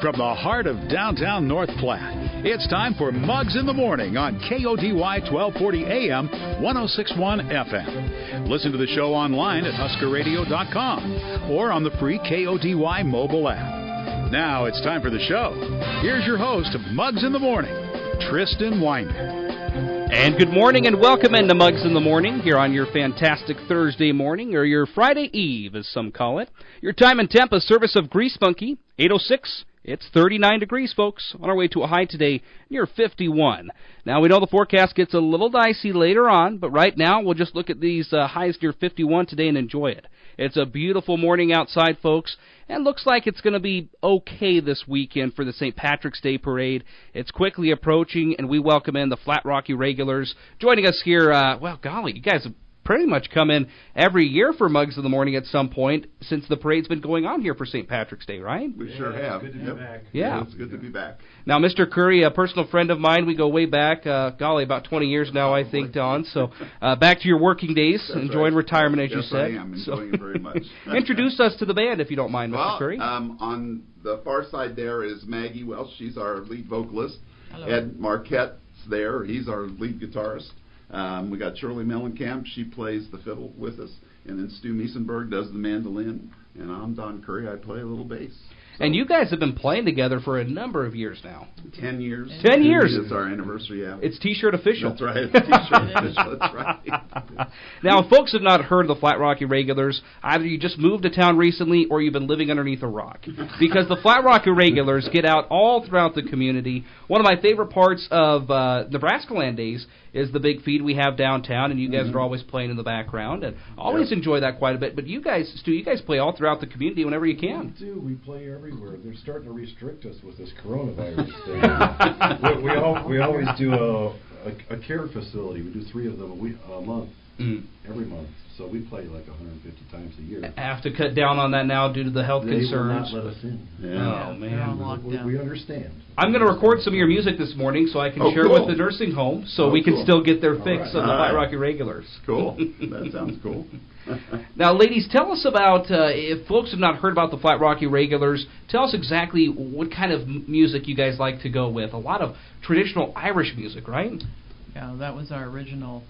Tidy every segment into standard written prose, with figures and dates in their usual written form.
from the heart of downtown North Platte. It's time for Muggs in the Morning on KODY 1240 AM, 1061 FM. Listen to the show online at huskerradio.com or on the free KODY mobile app. Now it's time for the show. Here's your host of Muggs in the Morning, Tristan Winder. And good morning and welcome into Muggs in the Morning here on your fantastic Thursday morning, or your Friday Eve as some call it. Your time and temp, a service of Grease Monkey, 806. It's 39 degrees, folks, on our way to a high today near 51. Now, we know the forecast gets a little dicey later on, but right now we'll just look at these highs near 51 today and enjoy it. It's a beautiful morning outside, folks, and looks like it's going to be okay this weekend for the St. Patrick's Day Parade. It's quickly approaching, and we welcome in the Flat Rocky Regulars. Joining us here, well, golly, you guys have pretty much come in every year for Muggs in the Morning at some point since the parade's been going on here for St. Patrick's Day, right? We sure have. It's good to be back. Yeah. It's good to be back. Now, Mr. Curry, a personal friend of mine, we go way back, golly, about 20 years now, I think, Don. So back to your working days, That's enjoying right. retirement, as yes, you said. I am enjoying it very much. Introduce us to the band, if you don't mind, Mr. Well, Curry. on the far side there is Maggie Welsh. She's our lead vocalist. Hello. Ed Marquette's there. He's our lead guitarist. We got Shirley Mellencamp. She plays the fiddle with us. And then Stu Miesenberg does the mandolin. And I'm Don Curry. I play a little bass. And you guys have been playing together for a number of years now. 10 years. 10 years. It's our anniversary, yeah. It's T-shirt official. That's right. It's T-shirt official. That's right. Now, if folks have not heard of the Flat Rocky Regulars, either you just moved to town recently or you've been living underneath a rock. Because the Flat Rocky Regulars get out all throughout the community. One of my favorite parts of Nebraska Land Days is the big feed we have downtown, and you guys are always playing in the background, and always enjoy that quite a bit. But you guys, Stu, you guys play all throughout the community whenever you can. We do. We play everywhere. They're starting to restrict us with this coronavirus thing. we always do a care facility. We do 3 of them a month, every month. So we play like 150 times a year. Have to cut down on that now due to the health They concerns. will not let us in. Yeah. Oh, man. We understand. I'm going to record some of your music this morning so I can share cool. with the nursing home so Oh, we can cool. still get their fix right. of the All Flat right. Rocky Regulars. Cool. That sounds cool. Now, ladies, tell us about, if folks have not heard about the Flat Rocky Regulars, tell us exactly what kind of music you guys like to go with. A lot of traditional Irish music, right? Yeah, that was our original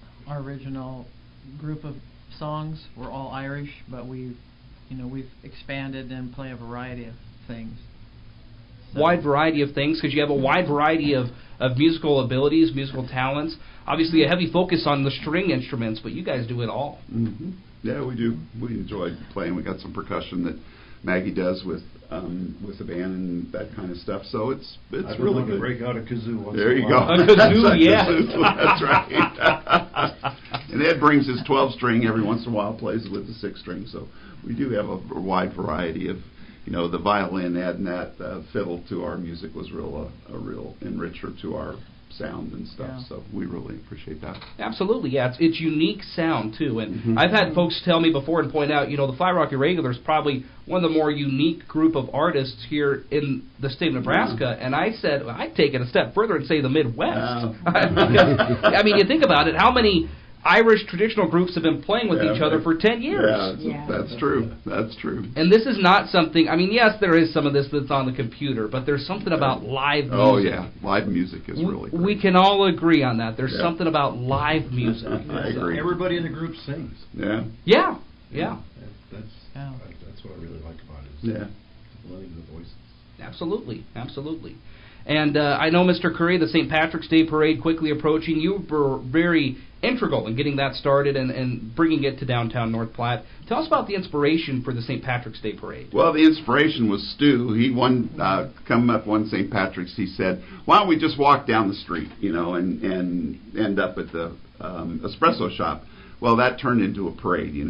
group of songs. We're all Irish, but we've expanded and play a variety of things. So, Wide variety of things, because you have a wide variety of musical abilities, musical talents. Obviously, a heavy focus on the string instruments, but you guys do it all. Mm-hmm. Yeah, we do. We enjoy playing. We got some percussion that Maggie does with the band and that kind of stuff. So it's I've really been good. to break out a kazoo once There in you a go. while. A kazoo, That's yeah. kazoo. That's right. And Ed brings his 12-string every once in a while, plays with the 6-string. So we do have a wide variety of, the violin, adding that fiddle to our music was a real enricher to our sound and stuff. Yeah. So we really appreciate that. Absolutely, yeah. It's unique sound, too. And I've had folks tell me before and point out, the Flat Rocky Regulars is one of the more unique group of artists here in the state of Nebraska. And I said, I'd take it a step further and say the Midwest. Because, you think about it, how many Irish traditional groups have been playing with each other for 10 years. Yeah, that's true. That's true. And this is not something, yes, there is some of this that's on the computer, but there's something about live music. Oh, yeah. Live music is really great. We can all agree on that. There's something about live music. I agree. Everybody in the group sings. Yeah. Yeah. That's what I really like about it. Yeah. Blending the voices. Absolutely. And I know, Mr. Curry, the St. Patrick's Day Parade quickly approaching. You were very integral in getting that started and bringing it to downtown North Platte. Tell us about the inspiration for the St. Patrick's Day Parade. Well, the inspiration was Stu. He coming up one St. Patrick's, he said, why don't we just walk down the street, and end up at the espresso shop. Well, that turned into a parade, when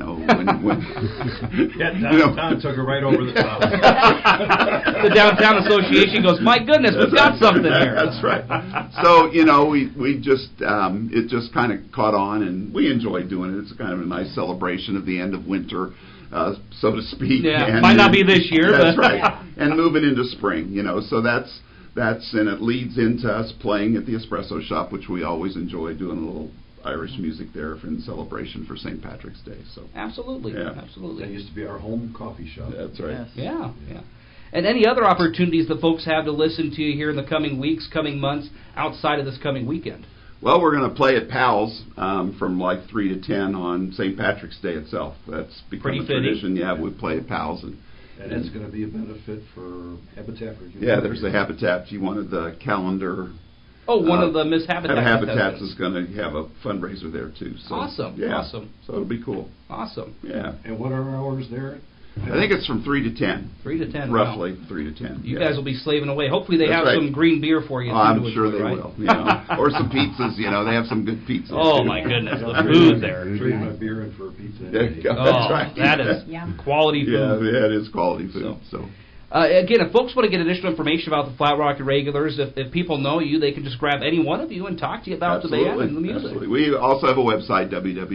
downtown took it right over the top. The Downtown Association goes, my goodness, we've got something here. That's right. So, we just, it just kind of caught on, and we enjoyed doing it. It's kind of a nice celebration of the end of winter, so to speak. Yeah, and, might not be this year. That's but right. And moving into spring, so that's, and it leads into us playing at the espresso shop, which we always enjoy doing a little Irish music there in celebration for St. Patrick's Day. So Absolutely. That used to be our home coffee shop. that's right. Yes. Yeah. and any other opportunities that folks have to listen to you here in the coming weeks, coming months, outside of this coming weekend. Well, we're going to play at Powell's from like 3 to 10 on St. Patrick's Day itself. That's become Pretty a fitting. tradition. Yeah, we play at Powell's. And it's going to be a benefit for Habitat for Humanity. Yeah, there's the Habitat. You wanted the calendar. Oh, one of the Miss Habitat Habitats contestants. is going to have a fundraiser there, too. So, Awesome, yeah, awesome. So it'll be cool. Awesome. Yeah. And what are hours there? I think it's from 3 to 10. 3 to 10. Roughly Wow. 3 to 10. You yeah. guys will be slaving away. Hopefully they That's have right. some green beer for you. Oh, too, I'm to sure enjoy, they right? will. You know, or some pizzas. You know, they have some good pizzas. Oh, too. my goodness. The food there. Trade my beer in for a pizza. There you go. Oh, That's right. that is quality food. Yeah, it is quality food. So. Again, if folks want to get additional information about the Flat Rock Irregulars, if people know you, they can just grab any one of you and talk to you about the band and the music. Absolutely. We also have a website,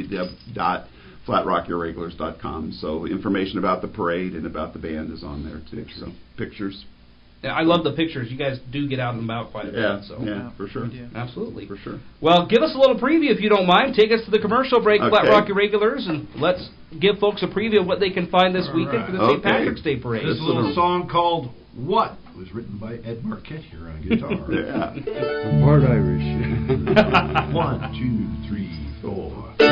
www.flatrockyirregulars.com. So information about the parade and about the band is on there, too. So pictures. Yeah, I love the pictures. You guys do get out and about quite a bit. So. Yeah, for sure. We do. Absolutely. For sure. Well, give us a little preview if you don't mind. Take us to the commercial break, Flat Okay. Rock Irregulars, and let's give folks a preview of what they can find this weekend for the St. Okay. Patrick's Day Parade. This little song called What was written by Ed Marquette here on guitar. Yeah. Part Irish. 1, 2, 3,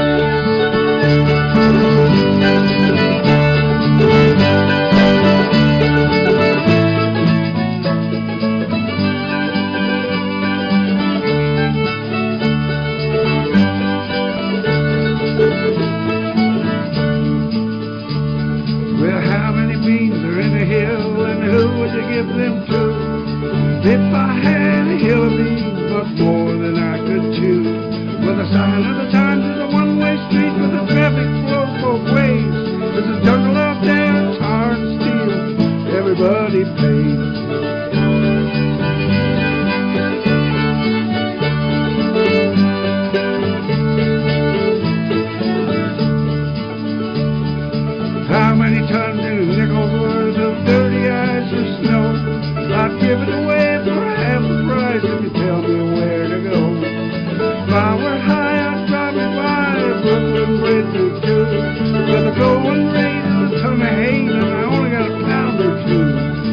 4. Well, how many beans are in a hill, and who would you give them to? If I had a hill of beans, but more than I could chew. Well, the sign of the times is a one-way street with the traffic flow both ways. There's a jungle out there, tar and steel, everybody pays. How many tons and nickels worth of dirty ice or snow? I'd give it away for half the price if you tell me where to go. If I were high, I'd drive me by a Brooklyn Bridge or two. With a going rate and a ton of hay, and I only got a pound or two.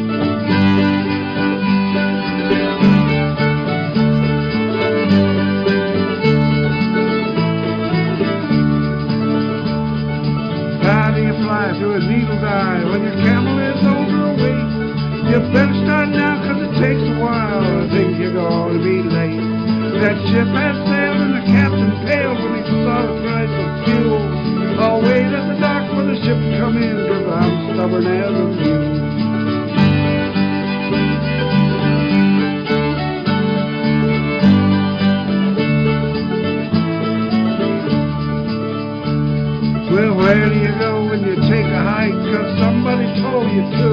How do you fly through a needle's eye when your camel is overweight? You better start now, 'cause it takes a while. I think you're going to be late. That ship has sailed and the captain paled when he saw the price of fuel. I'll wait at the dock for the ship to come in, 'cause I'm stubborn as a mule. Well, where do you go when you take a hike? 'Cause somebody told you to.